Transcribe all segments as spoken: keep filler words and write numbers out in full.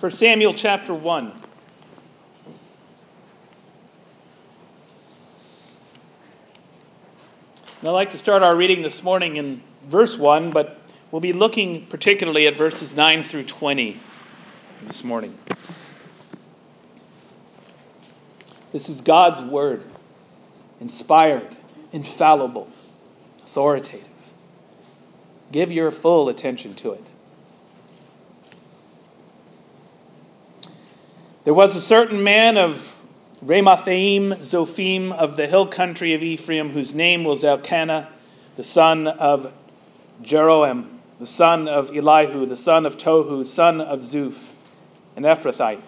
First Samuel chapter one. And I'd like to start our reading this morning in verse one, but we'll be looking particularly at verses nine through twenty this morning. This is God's word, inspired, infallible, authoritative. Give your full attention to it. There was a certain man of Ramathaim Zophim of the hill country of Ephraim, whose name was Elkanah, the son of Jeroham, the son of Elihu, the son of Tohu, son of Zuph, an Ephrathite.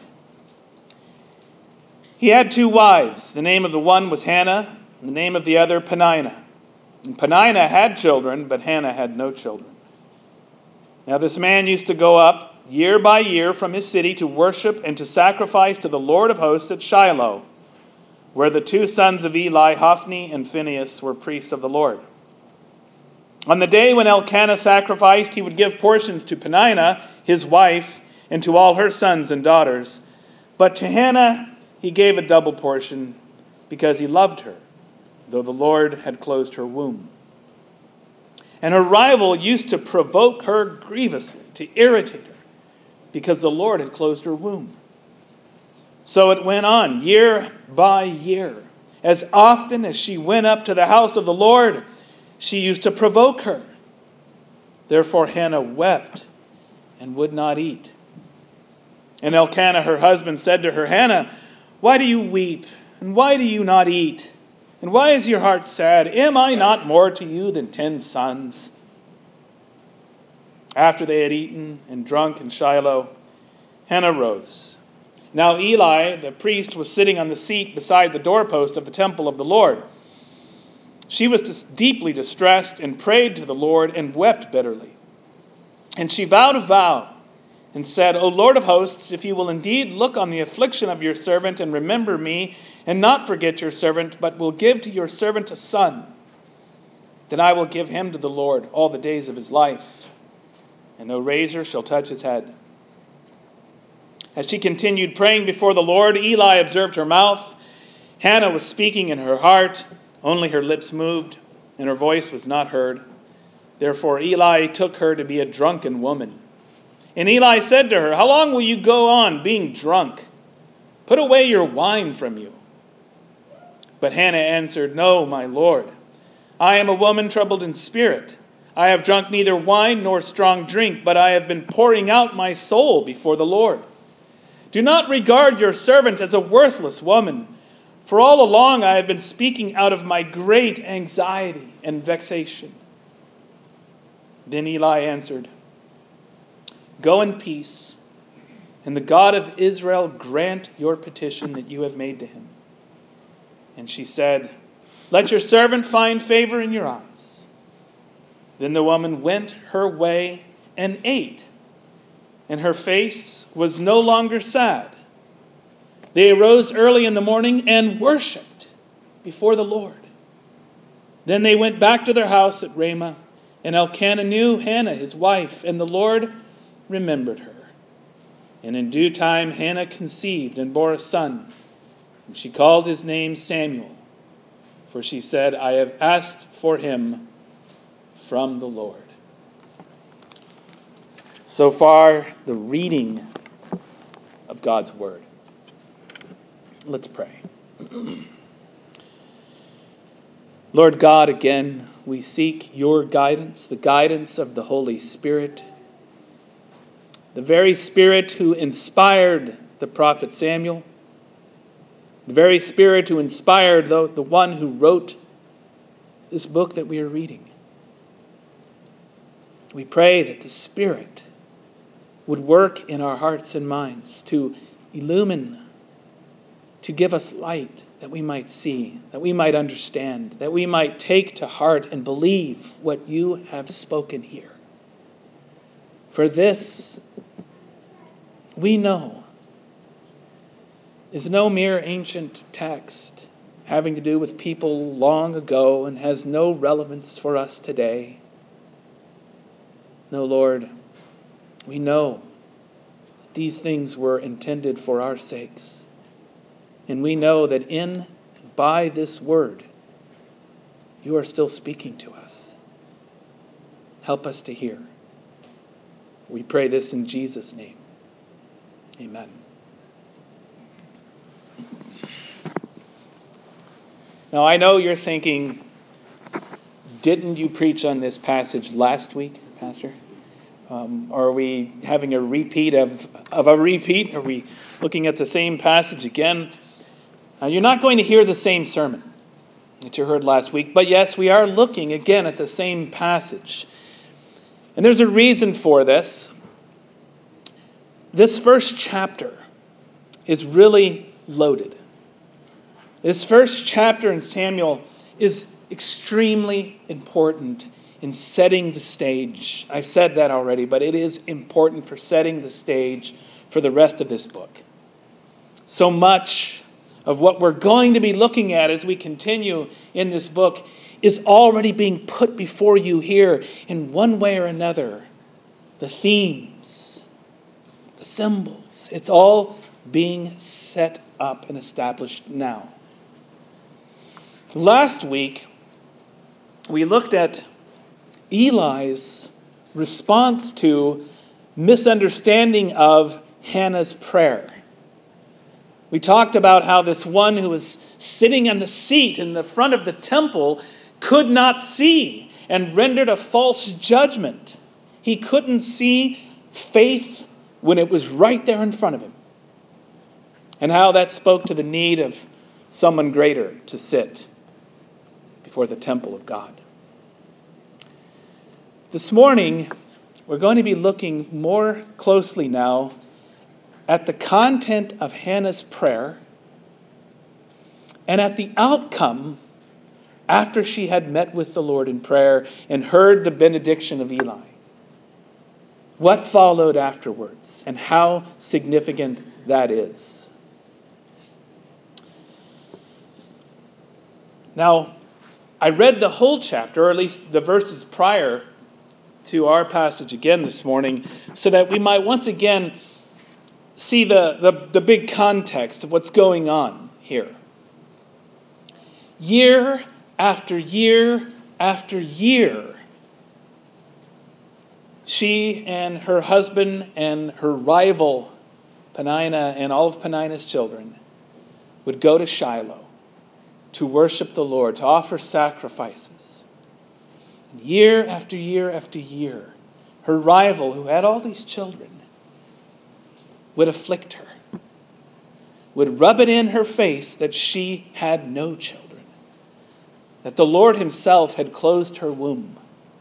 He had two wives. The name of the one was Hannah, and the name of the other Peninnah. And Peninnah had children, but Hannah had no children. Now this man used to go up year by year from his city to worship and to sacrifice to the Lord of hosts at Shiloh, where the two sons of Eli, Hophni and Phinehas, were priests of the Lord. On the day when Elkanah sacrificed, he would give portions to Peninnah, his wife, and to all her sons and daughters. But to Hannah he gave a double portion, because he loved her, though the Lord had closed her womb. And her rival used to provoke her grievously, to irritate her, because the Lord had closed her womb. So it went on, year by year. As often as she went up to the house of the Lord, she used to provoke her. Therefore Hannah wept and would not eat. And Elkanah, her husband, said to her, Hannah, why do you weep? And why do you not eat? And why is your heart sad? Am I not more to you than ten sons? After they had eaten and drunk in Shiloh, Hannah rose. Now Eli, the priest, was sitting on the seat beside the doorpost of the temple of the Lord. She was deeply distressed and prayed to the Lord and wept bitterly. And she vowed a vow and said, O Lord of hosts, if you will indeed look on the affliction of your servant and remember me, and not forget your servant, but will give to your servant a son, then I will give him to the Lord all the days of his life, and no razor shall touch his head. As she continued praying before the Lord, Eli observed her mouth. Hannah was speaking in her heart, only her lips moved, and her voice was not heard. Therefore Eli took her to be a drunken woman. And Eli said to her, How long will you go on being drunk? Put away your wine from you. But Hannah answered, No, my Lord, I am a woman troubled in spirit. I have drunk neither wine nor strong drink, but I have been pouring out my soul before the Lord. Do not regard your servant as a worthless woman, for all along I have been speaking out of my great anxiety and vexation. Then Eli answered, Go in peace, and the God of Israel grant your petition that you have made to him. And she said, Let your servant find favor in your eyes. Then the woman went her way and ate, and her face was no longer sad. They arose early in the morning and worshipped before the Lord. Then they went back to their house at Ramah, and Elkanah knew Hannah his wife, and the Lord remembered her. And in due time Hannah conceived and bore a son, and she called his name Samuel, for she said, I have asked for him from the Lord. So far, the reading of God's word. Let's pray. Lord God, again, we seek your guidance, the guidance of the Holy Spirit, the very Spirit who inspired the prophet Samuel, the very Spirit who inspired the, the one who wrote this book that we are reading. We pray that the Spirit would work in our hearts and minds to illumine, to give us light that we might see, that we might understand, that we might take to heart and believe what you have spoken here. For this, we know, is no mere ancient text having to do with people long ago and has no relevance for us today. No, Lord, we know these things were intended for our sakes. And we know that in and by this word, you are still speaking to us. Help us to hear. We pray this in Jesus' name. Amen. Now, I know you're thinking, didn't you preach on this passage last week, Pastor? Um, are we having a repeat of, of a repeat? Are we looking at the same passage again? Now, you're not going to hear the same sermon that you heard last week, but yes, we are looking again at the same passage. And there's a reason for this. This first chapter is really loaded. This first chapter in Samuel is extremely important in setting the stage. I've said that already, but it is important for setting the stage for the rest of this book. So much of what we're going to be looking at as we continue in this book is already being put before you here in one way or another. The themes, the symbols, it's all being set up and established now. Last week, we looked at Eli's response to misunderstanding of Hannah's prayer. We talked about how this one who was sitting on the seat in the front of the temple could not see and rendered a false judgment. He couldn't see faith when it was right there in front of him. And how that spoke to the need of someone greater to sit before the temple of God. This morning, we're going to be looking more closely now at the content of Hannah's prayer and at the outcome after she had met with the Lord in prayer and heard the benediction of Eli. What followed afterwards and how significant that is. Now, I read the whole chapter, or at least the verses prior to our passage again this morning, so that we might once again see the, the, the big context of what's going on here. Year after year after year, she and her husband and her rival, Peninnah, and all of Peninnah's children would go to Shiloh to worship the Lord, to offer sacrifices. And year after year after year, her rival, who had all these children, would afflict her, would rub it in her face that she had no children, that the Lord himself had closed her womb.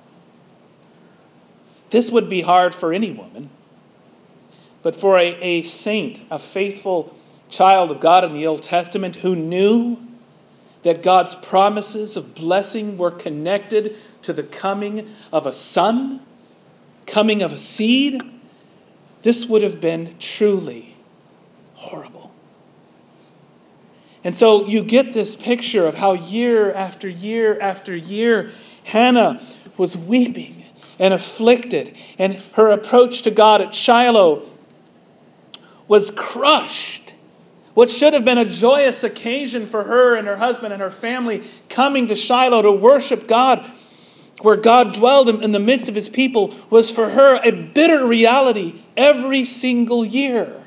This would be hard for any woman, but for a, a saint, a faithful child of God in the Old Testament who knew that God's promises of blessing were connected to the coming of a son, coming of a seed, this would have been truly horrible. And so you get this picture of how year after year after year, Hannah was weeping and afflicted, and her approach to God at Shiloh was crushed. What should have been a joyous occasion for her and her husband and her family coming to Shiloh to worship God, where God dwelled in the midst of his people, was for her a bitter reality every single year.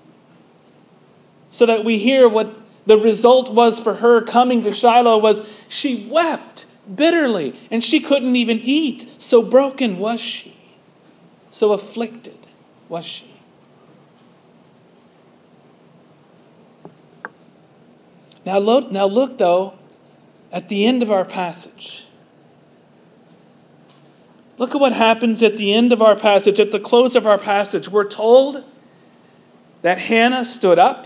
So that we hear what the result was for her coming to Shiloh was she wept bitterly and she couldn't even eat. So broken was she. So afflicted was she. Now look, now look, though, at the end of our passage. Look at what happens at the end of our passage, at the close of our passage. We're told that Hannah stood up,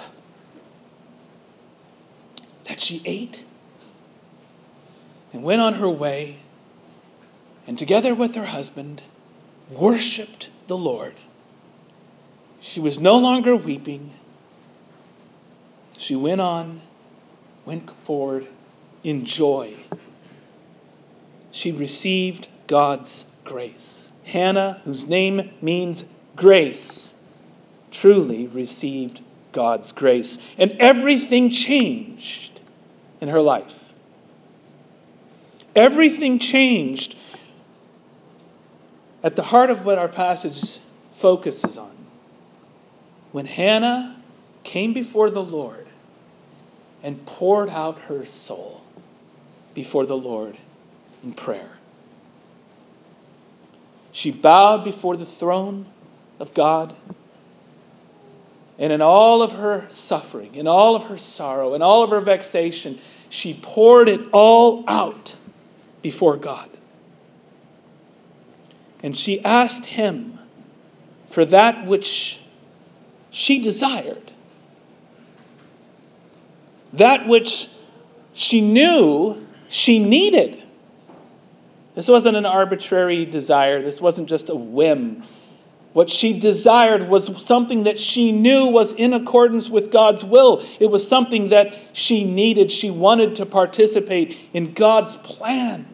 that she ate, and went on her way, and together with her husband, worshipped the Lord. She was no longer weeping. She went on, went forward in joy. She received God's grace. Hannah, whose name means grace, truly received God's grace. And everything changed in her life. Everything changed at the heart of what our passage focuses on. When Hannah came before the Lord and poured out her soul before the Lord in prayer. She bowed before the throne of God, and in all of her suffering, in all of her sorrow, in all of her vexation, she poured it all out before God. And she asked Him for that which she desired. That which she knew she needed. This wasn't an arbitrary desire. This wasn't just a whim. What she desired was something that she knew was in accordance with God's will. It was something that she needed. She wanted to participate in God's plan.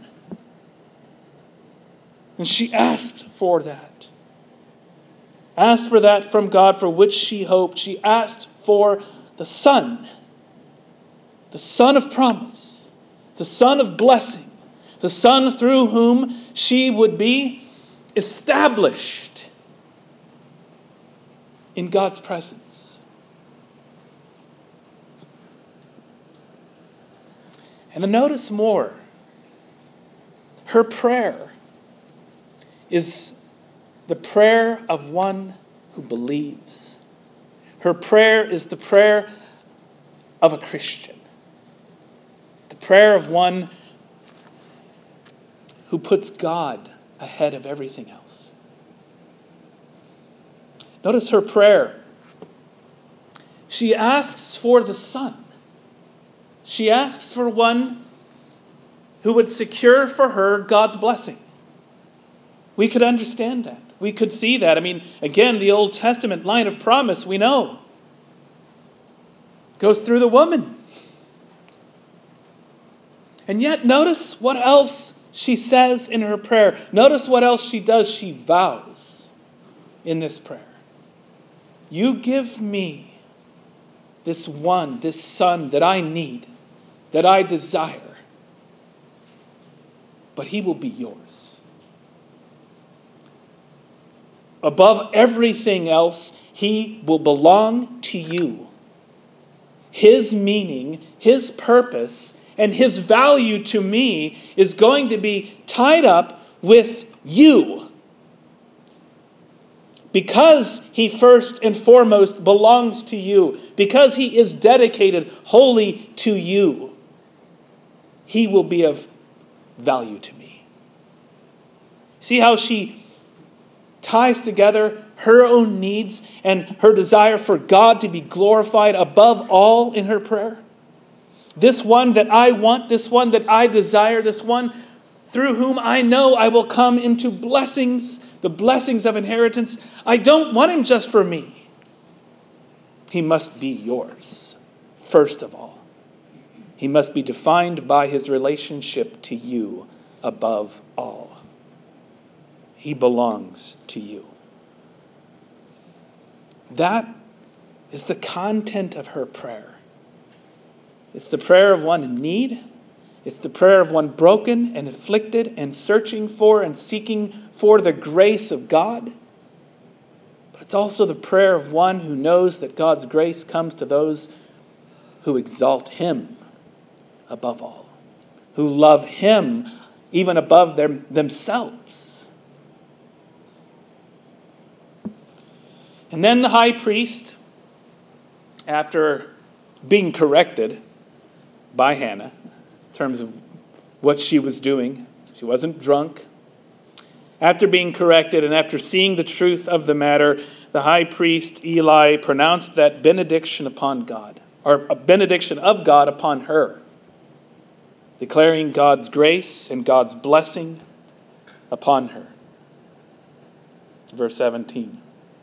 And she asked for that. Asked for that from God for which she hoped. She asked for the Son. The Son of promise. The Son of blessing. The Son through whom she would be established in God's presence. And notice more. Her prayer is the prayer of one who believes. Her prayer is the prayer of a Christian. The prayer of one who puts God ahead of everything else. Notice her prayer. She asks for the Son. She asks for one who would secure for her God's blessing. We could understand that. We could see that. I mean, again, the Old Testament line of promise, we know, goes through the woman. And yet, notice what else she says in her prayer. Notice what else she does. She vows in this prayer. You give me this one, this Son that I need, that I desire, but He will be yours. Above everything else, He will belong to you. His meaning, His purpose, and His value to me is going to be tied up with you. Because He first and foremost belongs to you, because He is dedicated wholly to you, He will be of value to me. See how she ties together her own needs and her desire for God to be glorified above all in her prayer? This one that I want, this one that I desire, this one through whom I know I will come into blessings, the blessings of inheritance. I don't want Him just for me. He must be yours, first of all. He must be defined by His relationship to you above all. He belongs to you. That is the content of her prayer. It's the prayer of one in need. It's the prayer of one broken and afflicted and searching for and seeking for the grace of God. But it's also the prayer of one who knows that God's grace comes to those who exalt Him above all, who love Him even above their, themselves. And then the high priest, after being corrected by Hannah, in terms of what she was doing, she wasn't drunk. After being corrected and after seeing the truth of the matter, the high priest Eli pronounced that benediction upon God, or a benediction of God upon her, declaring God's grace and God's blessing upon her. Verse seventeen.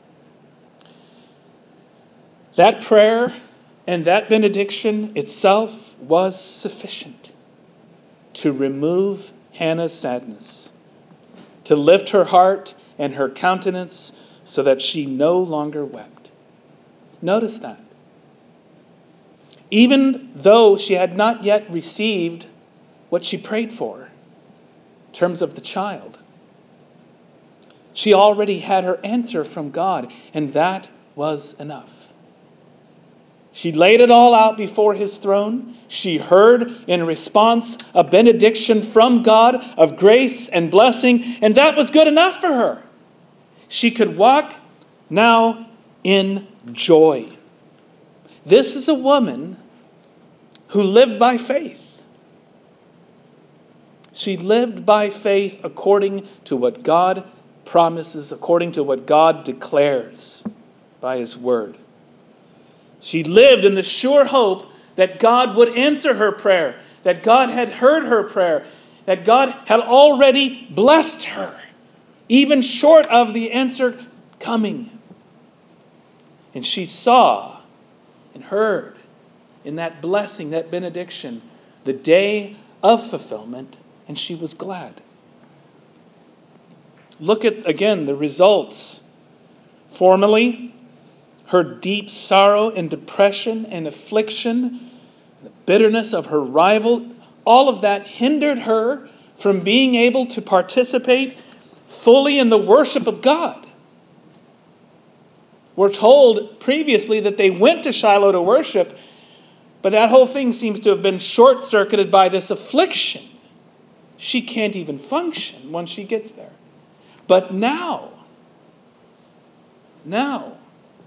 That prayer and that benediction itself was sufficient to remove Hannah's sadness, to lift her heart and her countenance so that she no longer wept. Notice that. Even though she had not yet received what she prayed for in terms of the child, she already had her answer from God, and that was enough. She laid it all out before his throne. She heard in response a benediction from God of grace and blessing, and that was good enough for her. She could walk now in joy. This is a woman who lived by faith. She lived by faith according to what God promises, according to what God declares by his word. She lived in the sure hope that God would answer her prayer, that God had heard her prayer, that God had already blessed her, even short of the answer coming. And she saw and heard in that blessing, that benediction, the day of fulfillment, and she was glad. Look at, again, the results. Formerly, her deep sorrow and depression and affliction, the bitterness of her rival, all of that hindered her from being able to participate fully in the worship of God. We're told previously that they went to Shiloh to worship, but that whole thing seems to have been short-circuited by this affliction. She can't even function once she gets there. But now, now,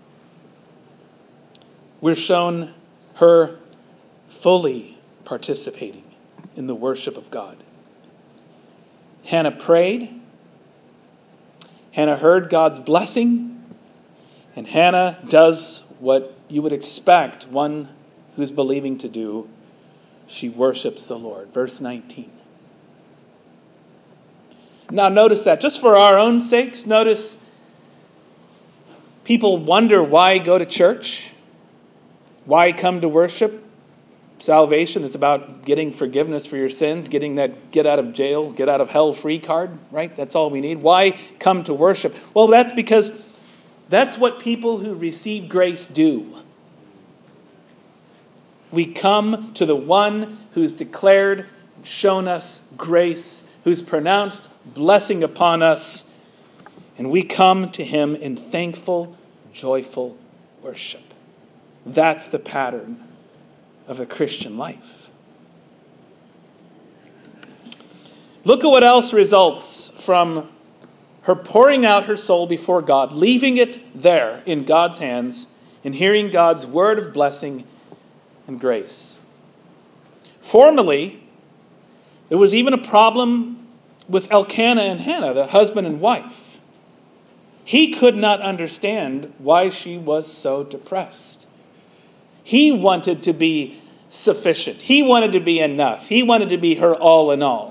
we're shown her fully participating in the worship of God. Hannah prayed. Hannah heard God's blessing. And Hannah does what you would expect one who's believing to do. She worships the Lord. Verse nineteen. Now notice that, just for our own sakes, notice people wonder why go to church, why come to worship. Salvation is about getting forgiveness for your sins, getting that get out of jail, get out of hell free card, right? That's all we need. Why come to worship? Well, that's because that's what people who receive grace do. We come to the one who's declared and shown us grace, who's pronounced blessing upon us, and we come to him in thankful, joyful worship. That's the pattern of the Christian life. Look at what else results from her pouring out her soul before God, leaving it there in God's hands, and hearing God's word of blessing and grace. Formerly, there was even a problem with Elkanah and Hannah, the husband and wife. He could not understand why she was so depressed. He wanted to be sufficient. He wanted to be enough. He wanted to be her all in all.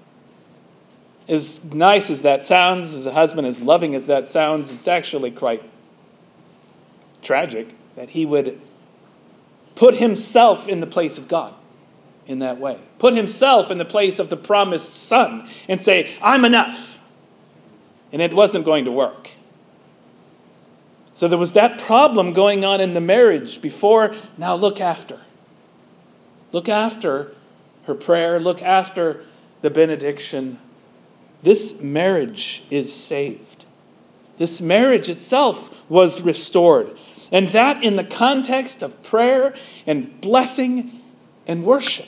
As nice as that sounds, as a husband, as loving as that sounds, it's actually quite tragic that he would put himself in the place of God in that way. Put himself in the place of the promised son and say, I'm enough. And it wasn't going to work. So there was that problem going on in the marriage before. Now look after. Look after her prayer. Look after the benediction. This marriage is saved. This marriage itself was restored. And that in the context of prayer and blessing and worship.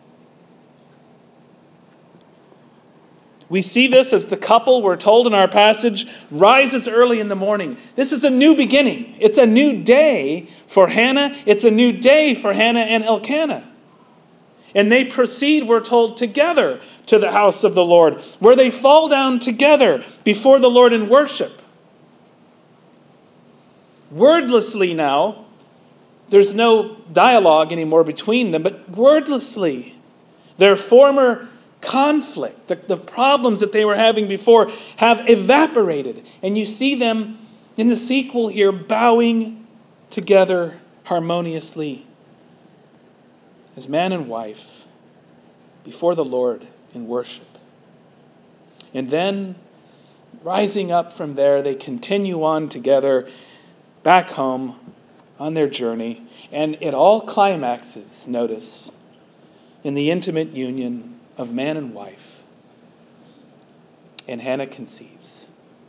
We see this as the couple, we're told in our passage, rises early in the morning. This is a new beginning. It's a new day for Hannah. It's a new day for Hannah and Elkanah. And they proceed, we're told, together to the house of the Lord, where they fall down together before the Lord in worship. Wordlessly now, there's no dialogue anymore between them, but wordlessly, their former conflict, the, the problems that they were having before have evaporated. And you see them in the sequel here bowing together harmoniously as man and wife before the Lord in worship. And then rising up from there, they continue on together back home on their journey, and it all climaxes, notice, in the intimate union of man and wife. And Hannah conceives.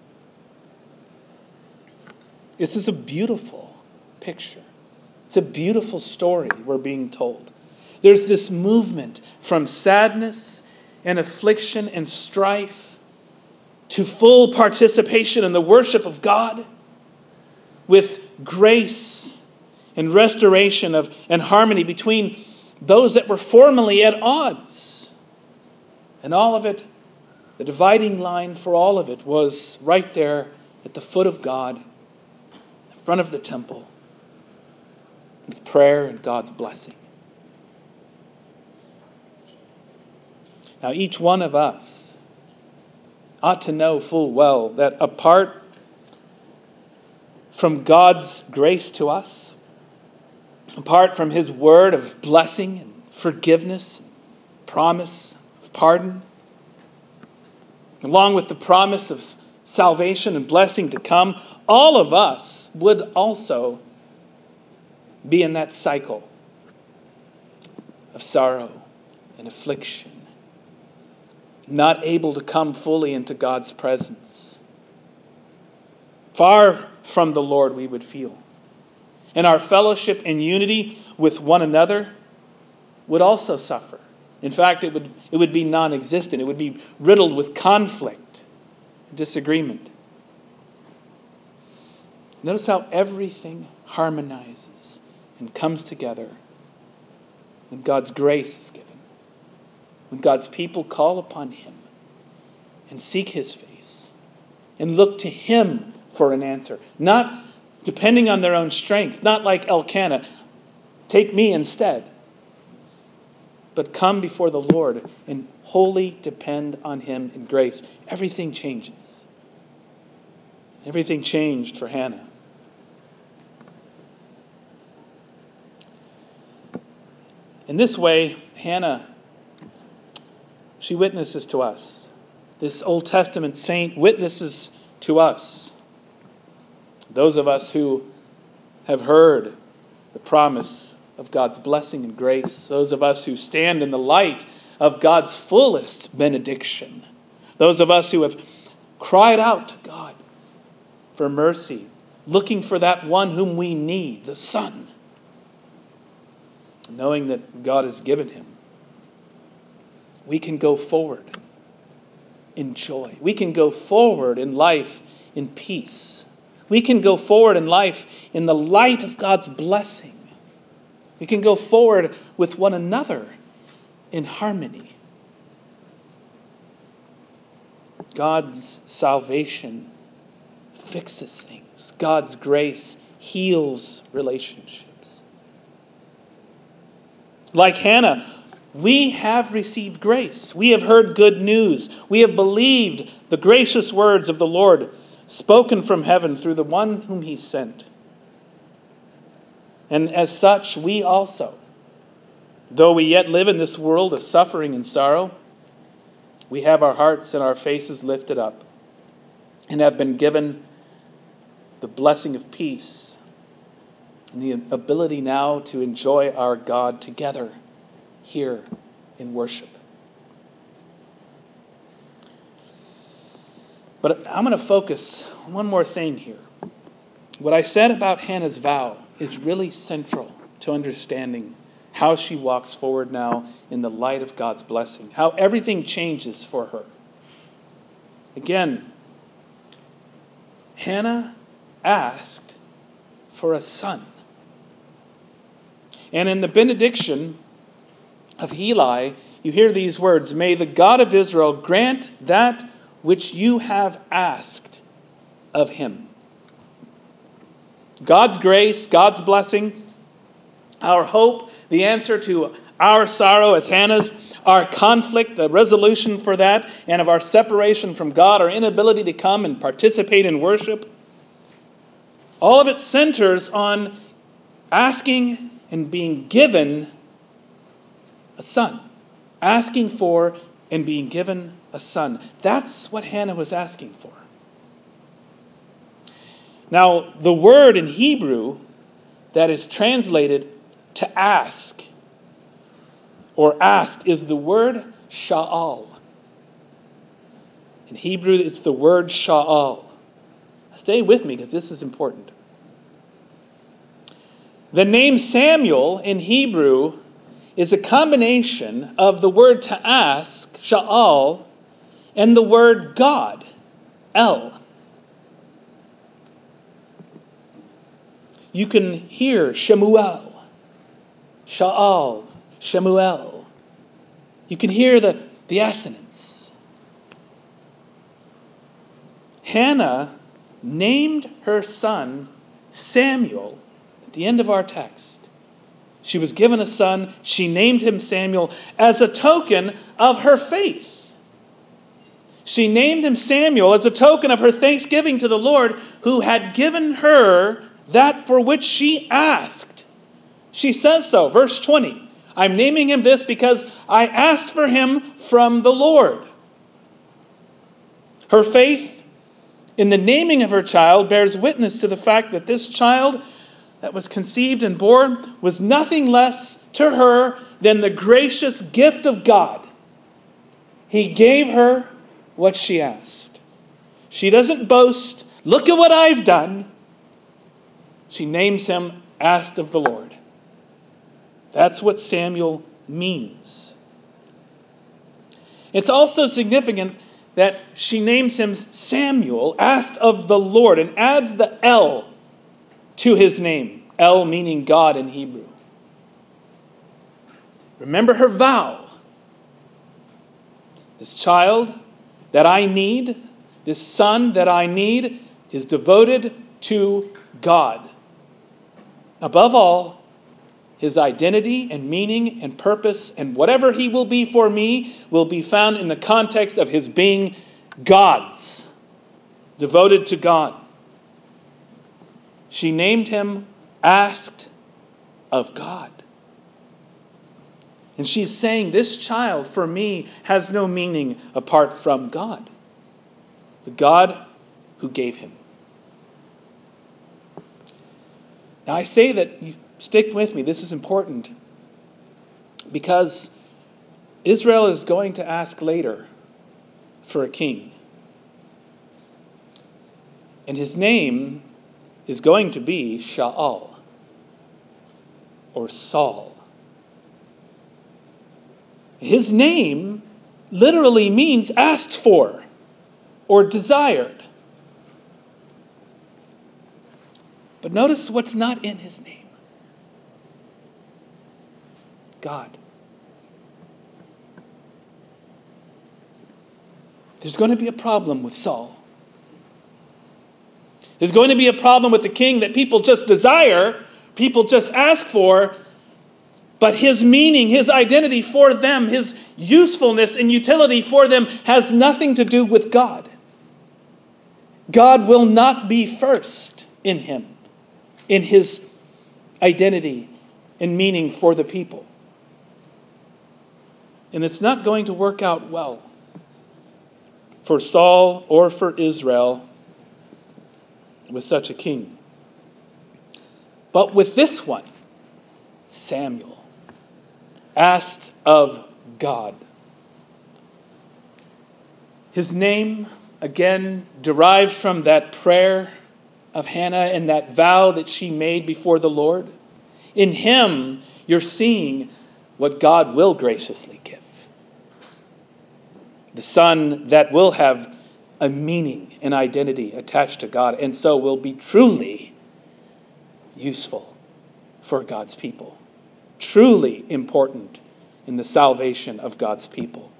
This is a beautiful picture. It's a beautiful story we're being told. There's this movement from sadness and affliction and strife to full participation in the worship of God with grace and restoration of and harmony between those that were formerly at odds. And all of it, the dividing line for all of it was right there at the foot of God, in front of the temple, with prayer and God's blessing. Now, each one of us ought to know full well that apart from God's grace to us, apart from His word of blessing and forgiveness, promise of pardon, along with the promise of salvation and blessing to come, all of us would also be in that cycle of sorrow and affliction, not able to come fully into God's presence. Far from the Lord we would feel. And our fellowship and unity with one another would also suffer. In fact, it would, it would be non-existent. It would be riddled with conflict and disagreement. Notice how everything harmonizes and comes together when God's grace is given. When God's people call upon Him and seek His face and look to Him for an answer. Not depending on their own strength, not like Elkanah, take me instead. But come before the Lord and wholly depend on Him in grace. Everything changes. Everything changed for Hannah. In this way, Hannah, she witnesses to us. This Old Testament saint witnesses to us. Those of us who have heard the promise of God's blessing and grace. Those of us who stand in the light of God's fullest benediction. Those of us who have cried out to God for mercy, looking for that one whom we need, the Son, knowing that God has given Him. We can go forward in joy. We can go forward in life in peace. We can go forward in life in the light of God's blessing. We can go forward with one another in harmony. God's salvation fixes things. God's grace heals relationships. Like Hannah, we have received grace. We have heard good news. We have believed the gracious words of the Lord spoken from heaven through the one whom He sent. And as such, we also, though we yet live in this world of suffering and sorrow, we have our hearts and our faces lifted up and have been given the blessing of peace and the ability now to enjoy our God together here in worship. But I'm going to focus on one more thing here. What I said about Hannah's vow is really central to understanding how she walks forward now in the light of God's blessing, how everything changes for her. Again, Hannah asked for a son. And in the benediction of Eli, you hear these words, "May the God of Israel grant that which you have asked of Him." God's grace, God's blessing, our hope, the answer to our sorrow as Hannah's, our conflict, the resolution for that, and of our separation from God, our inability to come and participate in worship. All of it centers on asking and being given a son. Asking for and being given a son. That's what Hannah was asking for. Now, the word in Hebrew that is translated to ask or asked is the word sha'al. In Hebrew, it's the word sha'al. Stay with me because this is important. The name Samuel in Hebrew is a combination of the word to ask, sha'al, and the word God, El. You can hear Shemuel, Sha'al, Shemuel. You can hear the, the assonance. Hannah named her son Samuel at the end of our text. She was given a son. She named him Samuel as a token of her faith. She named him Samuel as a token of her thanksgiving to the Lord who had given her that for which she asked. She says so, verse twenty. I'm naming him this because I asked for him from the Lord. Her faith in the naming of her child bears witness to the fact that this child that was conceived and born was nothing less to her than the gracious gift of God. He gave her what she asked. She doesn't boast, look at what I've done. She names him asked of the Lord. That's what Samuel means. It's also significant that she names him Samuel, asked of the Lord, and adds the El to his name. El meaning God in Hebrew. Remember her vow. This child that I need, this son that I need, is devoted to God. Above all, his identity and meaning and purpose and whatever he will be for me will be found in the context of his being God's, devoted to God. She named him asked of God. And she's saying this child for me has no meaning apart from God. The God who gave him. Now I say that, you stick with me, this is important. Because Israel is going to ask later for a king. And his name is going to be Sha'al or Saul. His name literally means asked for or desired. But notice what's not in his name. God. There's going to be a problem with Saul. There's going to be a problem with the king that people just desire, people just ask for, but his meaning, his identity for them, his usefulness and utility for them has nothing to do with God. God will not be first in him, in his identity and meaning for the people. And it's not going to work out well for Saul or for Israel with such a king. But with this one, Samuel, asked of God. His name, again, derived from that prayer of Hannah and that vow that she made before the Lord. In him, you're seeing what God will graciously give. The son that will have a meaning and identity attached to God, and so will be truly useful for God's people. Truly important in the salvation of God's people.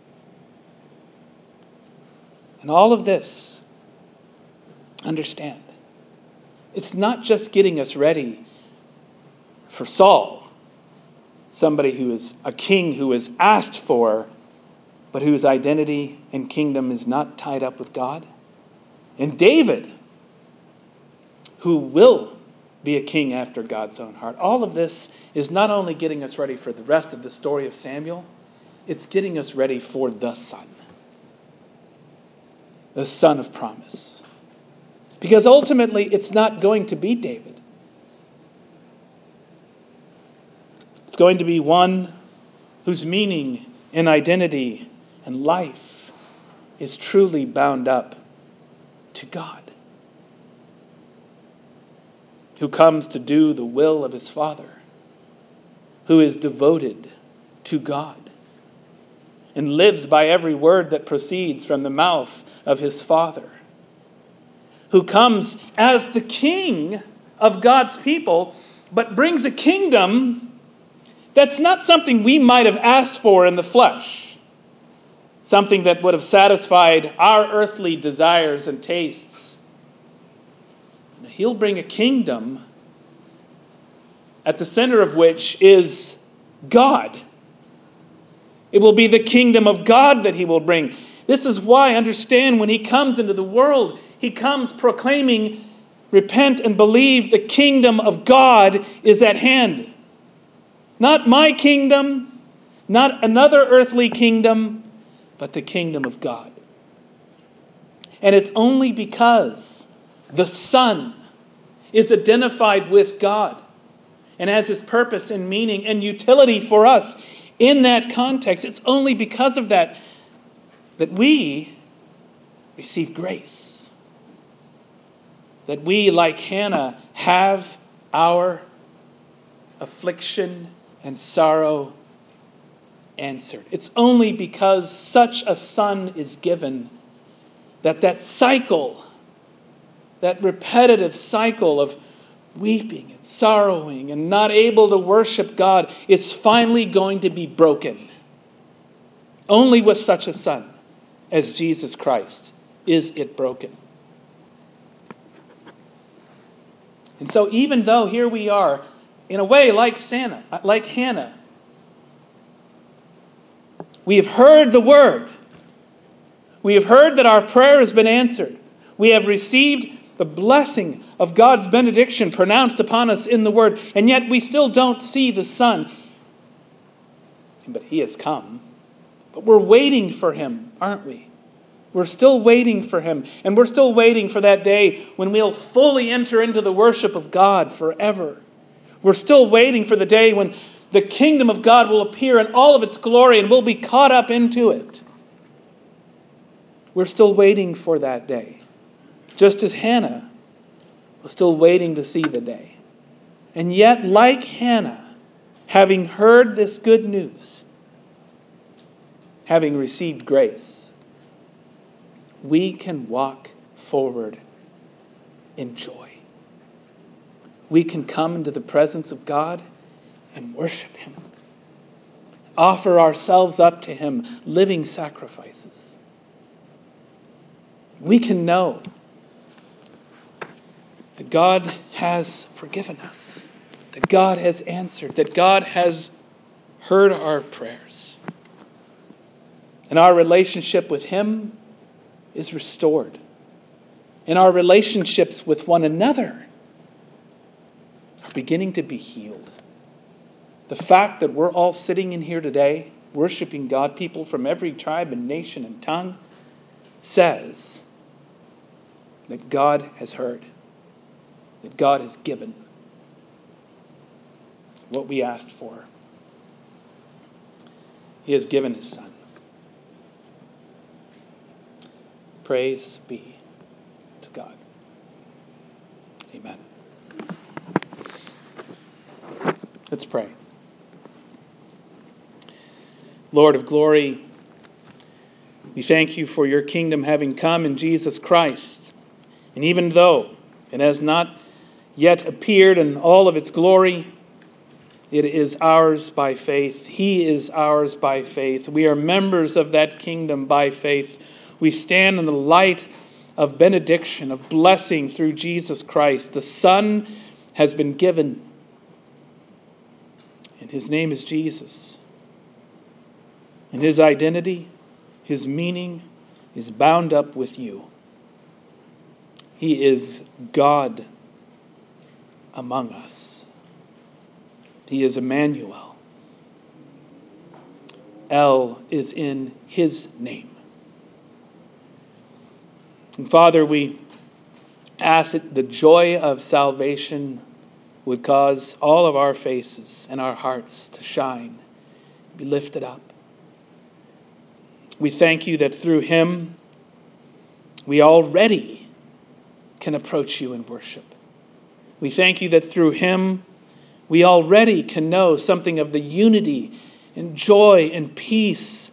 And all of this, understand, it's not just getting us ready for Saul, somebody who is a king who is asked for, but whose identity and kingdom is not tied up with God. And David, who will be a king after God's own heart. All of this is not only getting us ready for the rest of the story of Samuel, it's getting us ready for the Son. The Son of promise. Because ultimately, it's not going to be David. going to be one whose meaning and identity and life is truly bound up to God, who comes to do the will of his Father, who is devoted to God, and lives by every word that proceeds from the mouth of his Father, who comes as the King of God's people, but brings a kingdom that's not something we might have asked for in the flesh, something that would have satisfied our earthly desires and tastes. He'll bring a kingdom at the center of which is God. It will be the kingdom of God that he will bring. This is why, understand, when he comes into the world, he comes proclaiming, repent and believe, the kingdom of God is at hand. Not my kingdom, not another earthly kingdom, but the kingdom of God. And it's only because the Son is identified with God and has his purpose and meaning and utility for us in that context. It's only because of that that we receive grace. That we, like Hannah, have our affliction and sorrow answered. It's only because such a son is given that that cycle, that repetitive cycle of weeping and sorrowing and not able to worship God is finally going to be broken. Only with such a son as Jesus Christ is it broken. And so even though here we are, in a way like Santa, like Hannah, we have heard the word. We have heard that our prayer has been answered. We have received the blessing of God's benediction pronounced upon us in the word, and yet we still don't see the Son. But he has come. But we're waiting for him, aren't we? We're still waiting for him. And we're still waiting for that day when we'll fully enter into the worship of God forever. We're still waiting for the day when the kingdom of God will appear in all of its glory and we'll be caught up into it. We're still waiting for that day. Just as Hannah was still waiting to see the day. And yet, like Hannah, having heard this good news, having received grace, we can walk forward in joy. We can come into the presence of God and worship him. Offer ourselves up to him, living sacrifices. We can know that God has forgiven us, that God has answered, that God has heard our prayers. And our relationship with him is restored. And our relationships with one another are beginning to be healed. The fact that we're all sitting in here today, worshiping God, people from every tribe and nation and tongue, says that God has heard, that God has given what we asked for. He has given his Son. Praise be to God. Amen. Let's pray. Lord of glory, we thank you for your kingdom having come in Jesus Christ. And even though it has not yet appeared in all of its glory, it is ours by faith. He is ours by faith. We are members of that kingdom by faith. We stand in the light of benediction, of blessing through Jesus Christ. The Son has been given, and his name is Jesus. And his identity, his meaning is bound up with you. He is God among us. He is Emmanuel. El is in his name. And Father, we ask that the joy of salvation would cause all of our faces and our hearts to shine, be lifted up. We thank you that through him we already can approach you in worship. We thank you that through him we already can know something of the unity and joy and peace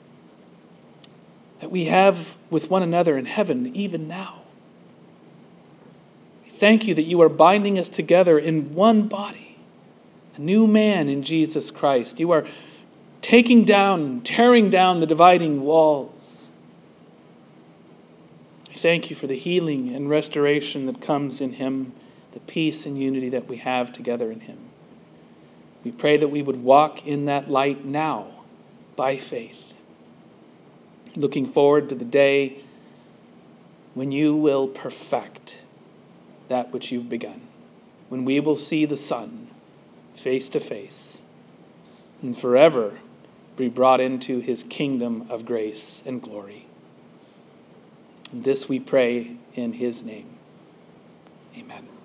that we have with one another in heaven even now. We thank you that you are binding us together in one body, a new man in Jesus Christ. You are taking down, tearing down the dividing walls. We thank you for the healing and restoration that comes in him, the peace and unity that we have together in him. We pray that we would walk in that light now by faith, looking forward to the day when you will perfect that which you've begun, when we will see the Son face to face and forever be brought into his kingdom of grace and glory. And this we pray in his name. Amen.